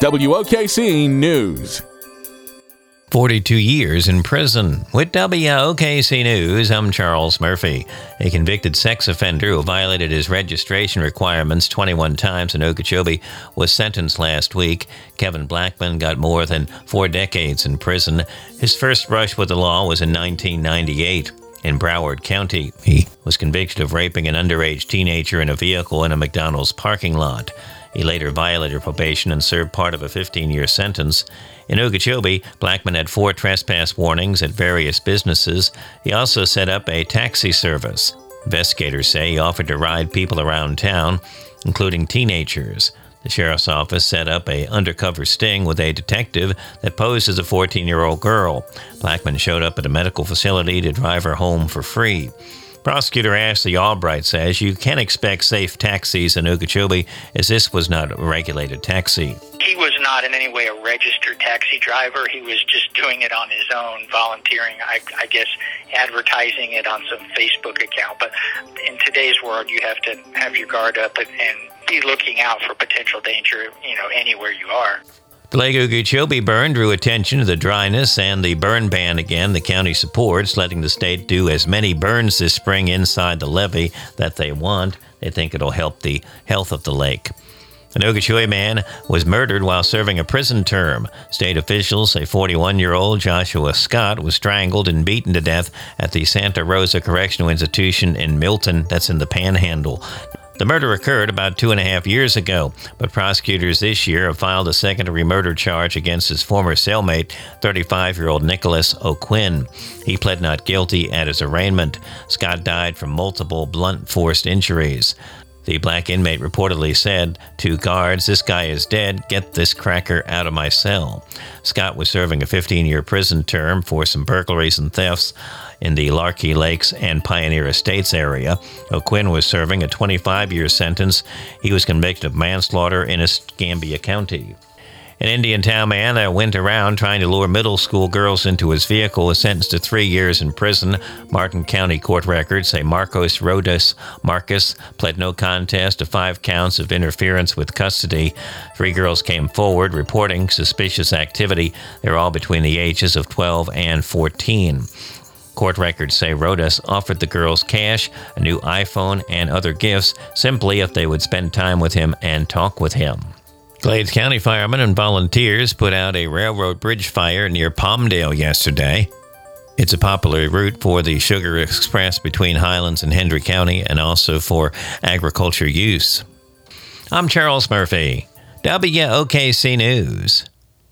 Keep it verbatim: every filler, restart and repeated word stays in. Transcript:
W O K C News. forty-two years in prison. With W O K C News, I'm Charles Murphy. A convicted sex offender who violated his registration requirements twenty-one times in Okeechobee was sentenced last week. Kevin Blackman got more than four decades in prison. His first brush with the law was in nineteen ninety-eight. In Broward County, he was convicted of raping an underage teenager in a vehicle in a McDonald's parking lot. He later violated probation and served part of a fifteen-year sentence. In Okeechobee, Blackman had four trespass warnings at various businesses. He also set up a taxi service. Investigators say he offered to ride people around town, including teenagers. The sheriff's office set up a undercover sting with a detective that posed as a fourteen-year-old girl. Blackman showed up at a medical facility to drive her home for free. Prosecutor Ashley Albright says you can't expect safe taxis in Okeechobee, as this was not a regulated taxi. He was not in any way a registered taxi driver. He was just doing it on his own, volunteering, I, I guess, advertising it on some Facebook account. But in today's world, you have to have your guard up and, and be looking out for potential danger, you know, anywhere you are. The Lake Okeechobee burn drew attention to the dryness and the burn ban again the county supports, letting the state do as many burns this spring inside the levee that they want. They think it'll help the health of the lake. An Okeechobee man was murdered while serving a prison term. State officials say forty-one-year-old Joshua Scott was strangled and beaten to death at the Santa Rosa Correctional Institution in Milton, that's in the Panhandle. The murder occurred about two and a half years ago, but prosecutors this year have filed a second-degree murder charge against his former cellmate, thirty-five-year-old Nicholas O'Quinn. He pled not guilty at his arraignment. Scott died from multiple blunt force injuries. The black inmate reportedly said to guards, "This guy is dead. Get this cracker out of my cell." Scott was serving a fifteen-year prison term for some burglaries and thefts in the Larkey Lakes and Pioneer Estates area. O'Quinn was serving a twenty-five-year sentence. He was convicted of manslaughter in Escambia County. An Indiantown man that went around trying to lure middle school girls into his vehicle was sentenced to three years in prison. Martin County court records say Marcos Rodas Marcus pled no contest to five counts of interference with custody. Three girls came forward reporting suspicious activity. They were all between the ages of twelve and fourteen. Court records say Rodas offered the girls cash, a new iPhone, and other gifts simply if they would spend time with him and talk with him. Glades County firemen and volunteers put out a railroad bridge fire near Palmdale yesterday. It's a popular route for the Sugar Express between Highlands and Hendry County and also for agriculture use. I'm Charles Murphy, W O K C News.